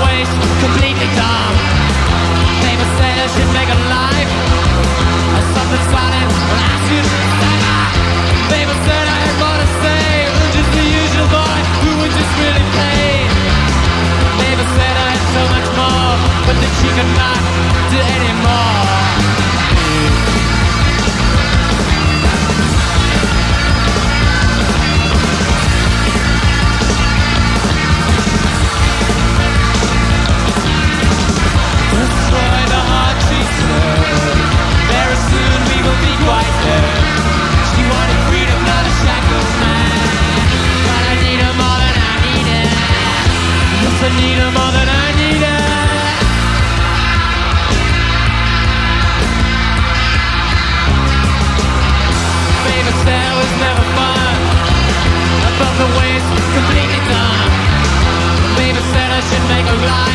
waist, completely dumb. Famous said I should make a life or something solid. Well, I should Famous said I had more to say than just the usual boy who would just really pay. Famous said I had so much more, but that she could not do anymore. Destroy the heart, she said. Very soon we will be quite there. She wanted freedom, not a shackled man. But I need her more than I need it. Yes, I need her more than I need it. Baby said it was never fun. Above the waist, completely done. Baby said I should make a life